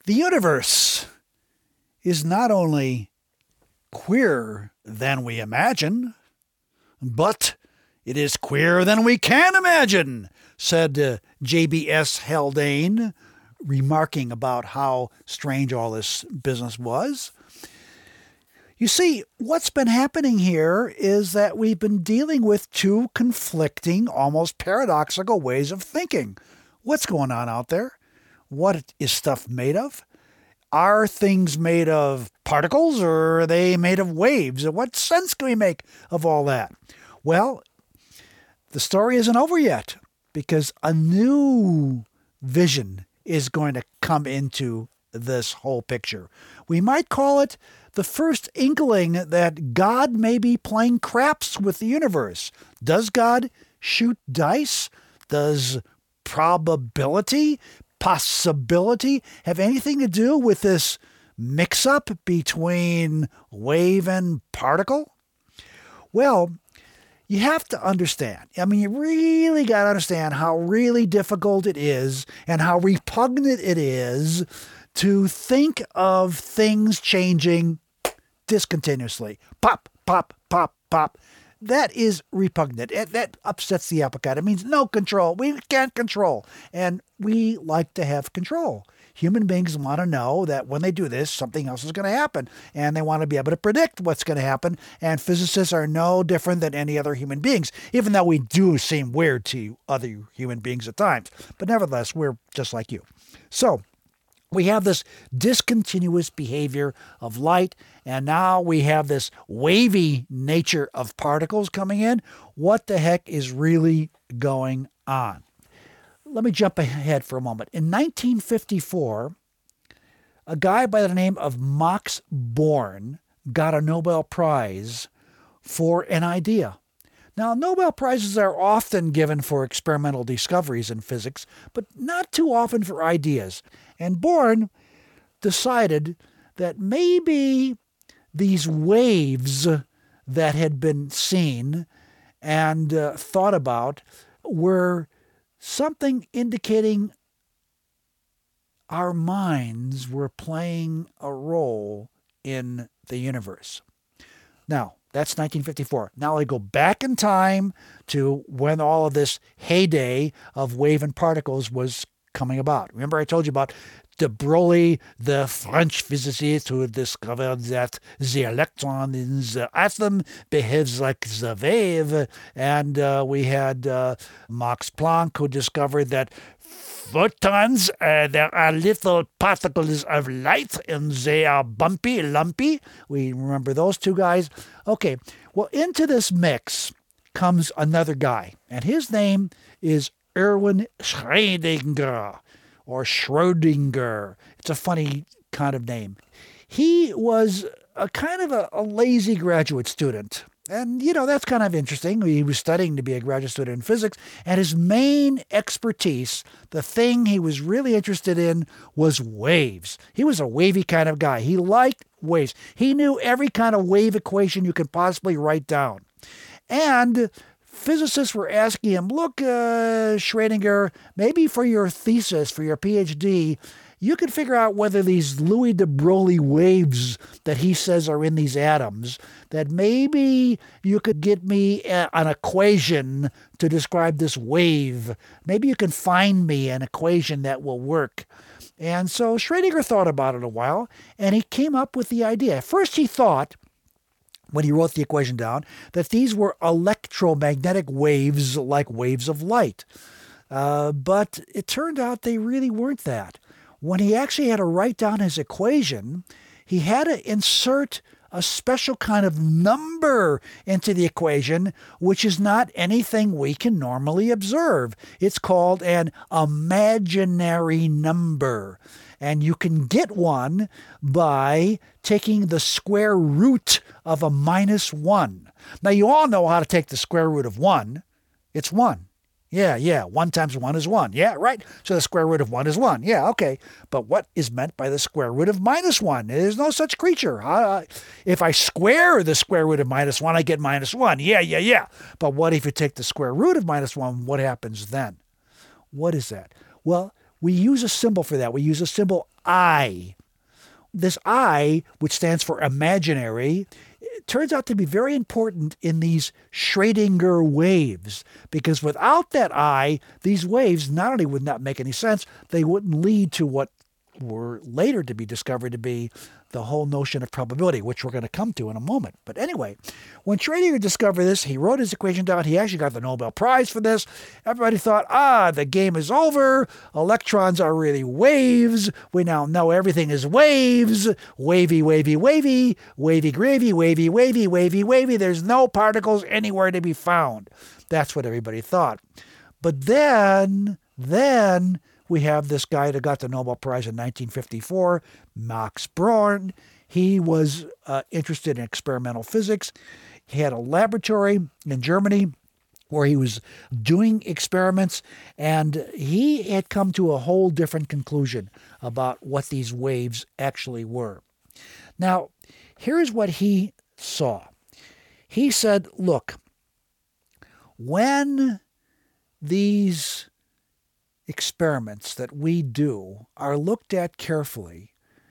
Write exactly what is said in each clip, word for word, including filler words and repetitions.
The universe is not only queerer than we imagine, but it is queerer than we can imagine, said uh, J B S Haldane, remarking about how strange all this business was. You see, what's been happening here is that we've been dealing with two conflicting, almost paradoxical ways of thinking. What's going on out there? What is stuff made of? Are things made of particles or are they made of waves? What sense can we make of all that? Well, the story isn't over yet because a new vision is going to come into this whole picture. We might call it the first inkling that God may be playing craps with the universe. Does God shoot dice? Does probability, possibility have anything to do with this mix-up between wave and particle? Well, you have to understand. I mean, you really got to understand how really difficult it is and how repugnant it is to think of things changing discontinuously. Pop, pop, pop, pop. That is repugnant. That upsets the apple cart. It means no control. We can't control. And we like to have control. Human beings want to know that when they do this, something else is going to happen. And they want to be able to predict what's going to happen. And physicists are no different than any other human beings, even though we do seem weird to other human beings at times. But nevertheless, we're just like you. So we have this discontinuous behavior of light, and now we have this wavy nature of particles coming in. What the heck is really going on? Let me jump ahead for a moment. In nineteen fifty-four, a guy by the name of Max Born got a Nobel Prize for an idea. Now, Nobel Prizes are often given for experimental discoveries in physics, but not too often for ideas. And Born decided that maybe these waves that had been seen and uh, thought about were something indicating our minds were playing a role in the universe. Now, that's nineteen fifty-four. Now I go back in time to when all of this heyday of wave and particles was coming about. Remember I told you about de Broglie, the French physicist who discovered that the electron in the atom behaves like the wave. And uh, we had uh, Max Planck who discovered that photons, uh, there are little particles of light and they are bumpy, lumpy. We remember those two guys. Okay, well, into this mix comes another guy, and his name is Erwin Schrödinger, or Schrödinger. It's a funny kind of name. He was a kind of a, a lazy graduate student. And, you know, that's kind of interesting. He was studying to be a graduate student in physics, and his main expertise, the thing he was really interested in, was waves. He was a wavy kind of guy. He liked waves. He knew every kind of wave equation you could possibly write down. And physicists were asking him, look, uh, Schrödinger, maybe for your thesis, for your P H D, you could figure out whether these Louis de Broglie waves that he says are in these atoms, that maybe you could get me a, an equation to describe this wave. Maybe you can find me an equation that will work. And so Schrödinger thought about it a while, and he came up with the idea. First he thought, when he wrote the equation down, that these were electromagnetic waves like waves of light. Uh, but it turned out they really weren't that. When he actually had to write down his equation, he had to insert a special kind of number into the equation, which is not anything we can normally observe. It's called an imaginary number. And you can get one by taking the square root of a minus one. Now, you all know how to take the square root of one. It's one. Yeah, yeah, one times one is one. Yeah, right? So the square root of one is one. Yeah, okay. But what is meant by the square root of minus one? There's no such creature. Uh, if I square the square root of minus one, I get minus one. Yeah, yeah, yeah. But what if you take the square root of minus one? What happens then? What is that? Well, we use a symbol for that. We use a symbol I. This I, which stands for imaginary, turns out to be very important in these Schrödinger waves, because without that I, these waves not only would not make any sense, they wouldn't lead to what were later to be discovered to be the whole notion of probability, which we're going to come to in a moment. But anyway, when Schrödinger discovered this, he wrote his equation down. He actually got the Nobel Prize for this. Everybody thought, ah, the game is over. Electrons are really waves. We now know everything is waves. Wavy, wavy, wavy, wavy, gravy, wavy, wavy, wavy, wavy. There's no particles anywhere to be found. That's what everybody thought. But then, then... we have this guy that got the Nobel Prize in nineteen fifty-four, Max Born. He was uh, interested in experimental physics. He had a laboratory in Germany where he was doing experiments, and he had come to a whole different conclusion about what these waves actually were. Now, here's what he saw. He said, look, when these experiments that we do are looked at carefully,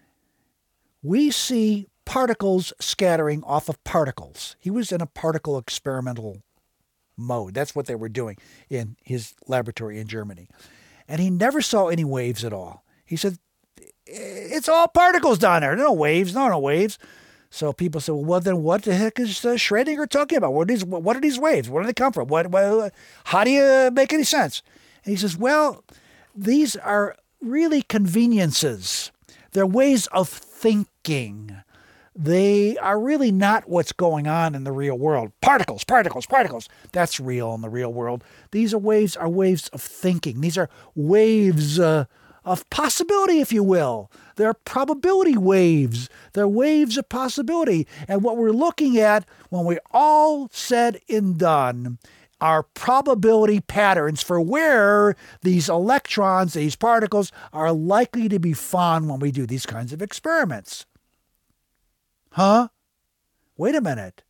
we see particles scattering off of particles. He was in a particle experimental mode. That's what they were doing in his laboratory in Germany. And he never saw any waves at all. He said, it's all particles down there. No waves, no, no waves. So people said, well, then what the heck is uh, Schrödinger talking about? What are these, what are these waves? Where do they come from? What, what, how do you make any sense? And he says, well, these are really conveniences. They're ways of thinking. They are really not what's going on in the real world. Particles, particles, particles. That's real in the real world. These are waves, are waves of thinking. These are waves uh, of possibility, if you will. They're probability waves. They're waves of possibility. And what we're looking at, when we're all said and done, are probability patterns for where these electrons, these particles, are likely to be found when we do these kinds of experiments. Huh? Wait a minute.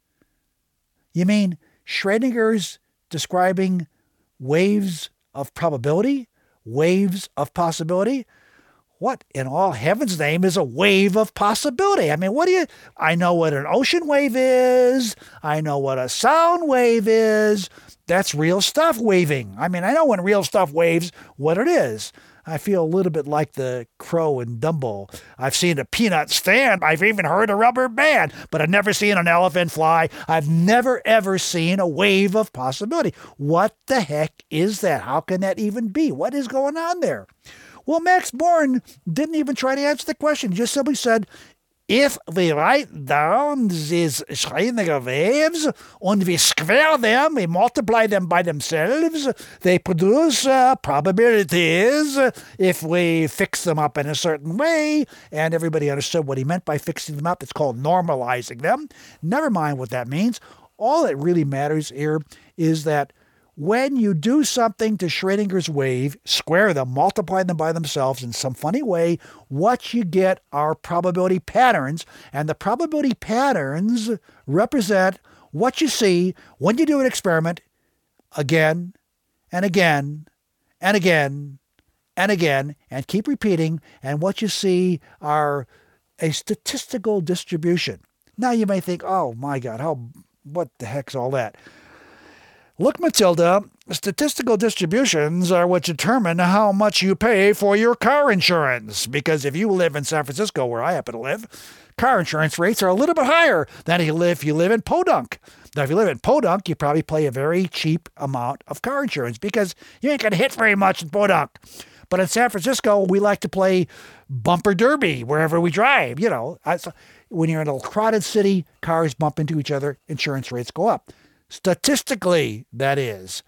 You mean Schrödinger's describing waves of probability? Waves of possibility? What in all heaven's name is a wave of possibility? I mean, what do you... I know what an ocean wave is. I know what a sound wave is. That's real stuff waving. I mean, I know when real stuff waves what it is. I feel a little bit like the crow in Dumbo. I've seen a peanut stand. I've even heard a rubber band, but I've never seen an elephant fly. I've never, ever seen a wave of possibility. What the heck is that? How can that even be? What is going on there? Well, Max Born didn't even try to answer the question. He just simply said, if we write down these Schrödinger waves and we square them, we multiply them by themselves, they produce uh, probabilities if we fix them up in a certain way. And everybody understood what he meant by fixing them up. It's called normalizing them. Never mind what that means. All that really matters here is that when you do something to Schrödinger's wave, square them, multiply them by themselves in some funny way, what you get are probability patterns. And the probability patterns represent what you see when you do an experiment again and again and again and again and keep repeating. And what you see are a statistical distribution. Now you may think, oh my God, how, what the heck's all that? Look, Matilda, statistical distributions are what determine how much you pay for your car insurance. Because if you live in San Francisco, where I happen to live, car insurance rates are a little bit higher than if you live, if you live in Podunk. Now, if you live in Podunk, you probably pay a very cheap amount of car insurance because you ain't going to hit very much in Podunk. But in San Francisco, we like to play bumper derby wherever we drive. You know, when you're in a crowded city, cars bump into each other, insurance rates go up. Statistically, that is.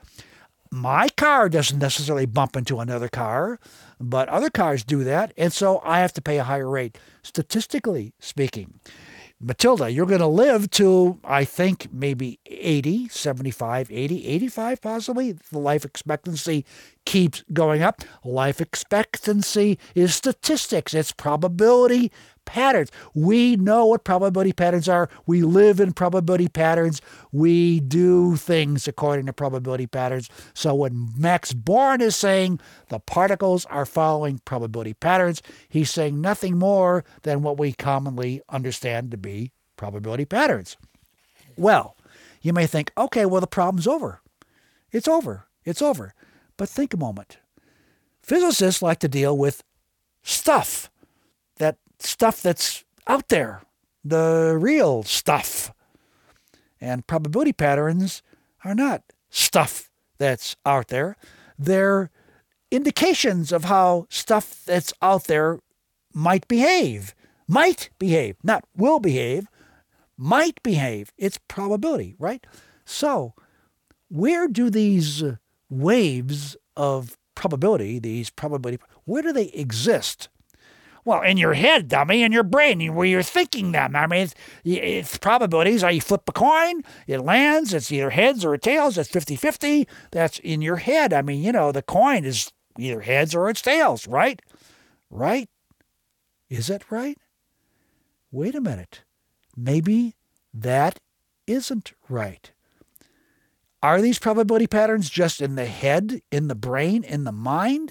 My car doesn't necessarily bump into another car, but other cars do that, and so I have to pay a higher rate, statistically speaking. Matilda, you're going to live to, I think, maybe eighty, seventy-five, eighty, eighty-five possibly. The life expectancy keeps going up. Life expectancy is statistics. It's probability patterns. We know what probability patterns are. We live in probability patterns. We do things according to probability patterns. So when Max Born is saying the particles are following probability patterns, he's saying nothing more than what we commonly understand to be probability patterns. Well, you may think, okay, well, the problem's over. It's over. It's over. But think a moment. Physicists like to deal with stuff, that stuff that's out there, the real stuff. And probability patterns are not stuff that's out there. They're indications of how stuff that's out there might behave. Might behave, not will behave, might behave. It's probability, right? So where do these waves of probability, these probability, where do they exist? Well, in your head, dummy, in your brain, where you're thinking them. I mean, it's, it's probabilities. You flip a coin, it lands, it's either heads or tails, it's fifty-fifty. That's in your head. I mean, you know, the coin is either heads or it's tails, right? Right? Is it right? Wait a minute. Maybe that isn't right. Are these probability patterns just in the head, in the brain, in the mind?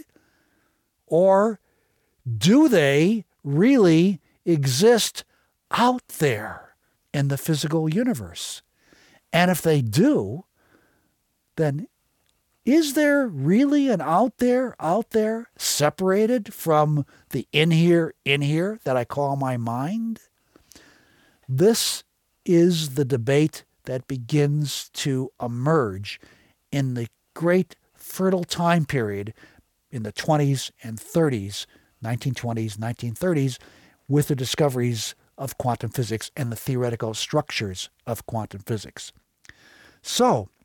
Or do they really exist out there in the physical universe? And if they do, then is there really an out there, out there, separated from the in here, in here that I call my mind? This is the debate that begins to emerge in the great fertile time period in the twenties and thirties, nineteen twenties, nineteen thirties, with the discoveries of quantum physics and the theoretical structures of quantum physics. So,